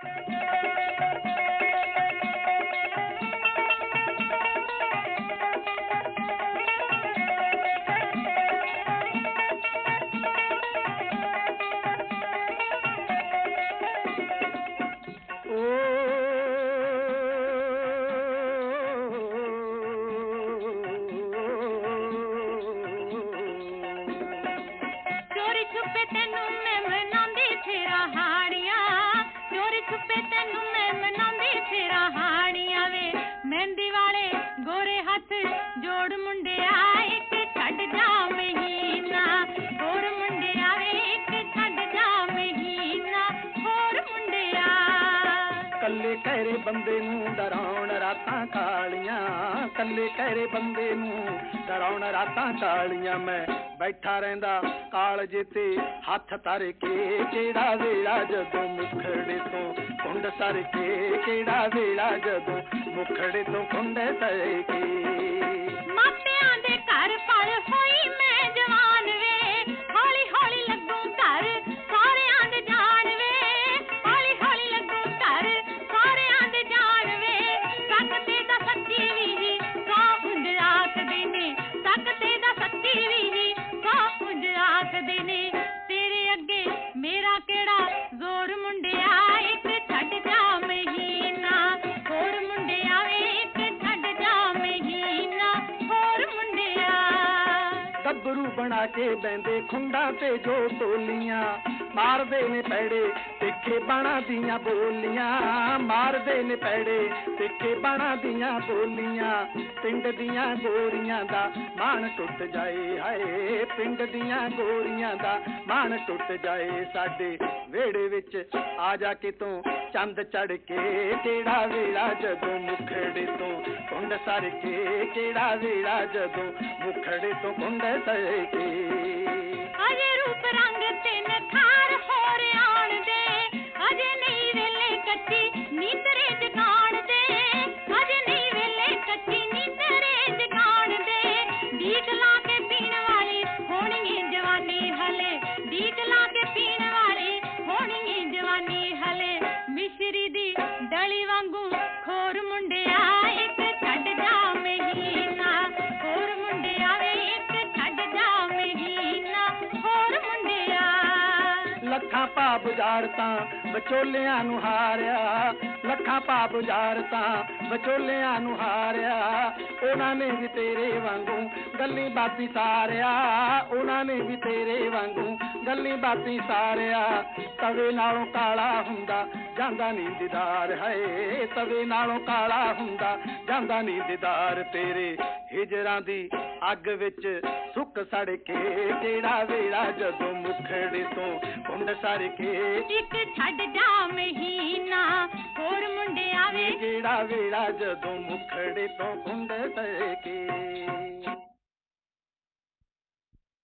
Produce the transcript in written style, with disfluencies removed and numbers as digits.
मेहंदी वाले गोरे हाथ जोड़ मुंडिया एक छड़ जा महीना होर मुंडिया वे एक छड़ जा महीना होर मुंडिया कल्ले कहरे बंदे नूं डराउण रातां कालियां कल्ले कहरे बंदे नूं डराउण रातां कालियां मैं बैठा रहिंदा कालजे ते हथ धर के केड़ा वेला जदों मुखड़े तो कुंड सर के केड़ा वेला जदों मुखड़े तो कुंड सर के मापियां दे घर पल होई मैं जवान वे हौली हौली लगूं घर सारियां दे जान वे हौली हौली लगूं घर सारियां दे जान वे सकते दा सच्ची वी सौ हुंद आखदे ने सकते दा सच्ची वी सौ हुंद आखदे ने तेरे अगे मेरा केड़ा जोर मुंडिया एक छड़ जा महीना होर मुंडिया वे एक छड़ जा महीना होर मुंडिया गबरू बना के बहंदे खुंडा ते जो टोलियां मारदे ने पैड़े तिखे बाणा दियां बोलियां मारदे ने पैड़े तिखे बाणा दियां बोलियां पिंड दियां गोरियां दा मान टुट जाए हाय पिंड दियां गोरियां दा मान टुट जाए साडे वेड़े विच आ जा के तू चंद चढ़ के केड़ा वेला जदों मुखड़े तो कुंड सर के केड़ा वेला जदों मुखड़े तो कुंड सर के अजे रूप रंग ते नखार होर आण दे अजे नहीं वेले कच्ची नींदरे जगाण दे अजे नहीं वेले कच्ची नींदरे जगाण दे दीक ला के पीण वाली होनी जवानी हले दीक ला के पीण वाली होनी जवानी हले मिश्री दी डली वांगू खोर मुंडिया एक छड़ जा महीना होर मुंडिया वे एक छड़ जा महीना होर मुंडिया ਲੱਖਾਂ ਪਾ ਬੁਝਾਰ ਤਾਂ ਵਿਚੋਲਿਆਂ ਨੂੰ ਹਾਰਿਆ ਲੱਖਾਂ ਪਾ ਬੁਝਾਰ ਤਾਂ ਵਿਚੋਲਿਆਂ ਨੂੰ ਹਾਰਿਆ ਉਹਨਾਂ ਨੇ ਵੀ ਤੇਰੇ ਵਾਂਗੂ ਗੱਲੀ ਬਾਤੀ ਸਾਰਿਆ ਉਹਨਾਂ ਨੇ ਵੀ ਤੇਰੇ ਵਾਂਗੂ ਗੱਲੀ ਬਾਤੀ ਸਾਰਿਆ ਤਵੇ ਨਾਲੋਂ ਕਾਲਾ ਹੁੰਦਾ ਜਾਂਦਾ ਨੀ ਦੀਦਾਰ ਹੈ ਤਵੇ ਨਾਲੋਂ ਕਾਲਾ ਹੁੰਦਾ ਜਾਂਦਾ ਨੀ ਦੀਦਾਰ ਤੇਰੇ ਹਿਜਰਾਂ ਦੀ ਅੱਗ ਵਿੱਚ ਸੁੱਕ ਸੜ ਕੇ ਕਿਹੜਾ ਵੇਲਾ ਜਦੋਂ ਮੁਖੜੇ ਤੋਂ ਕੁੰਡ ਸਰ ਕੇ ਇੱਕ ਛੱਡ ਜਾ ਮਹੀਨਾ ਹੋਰ ਮੁੰਡਿਆਂ ਵੇ ਕਿਹੜਾ ਵੇਲਾ ਜਦੋਂ ਮੁਖੜੇ ਤੋਂ ਕੁੰਡ ਸਰ ਕੇ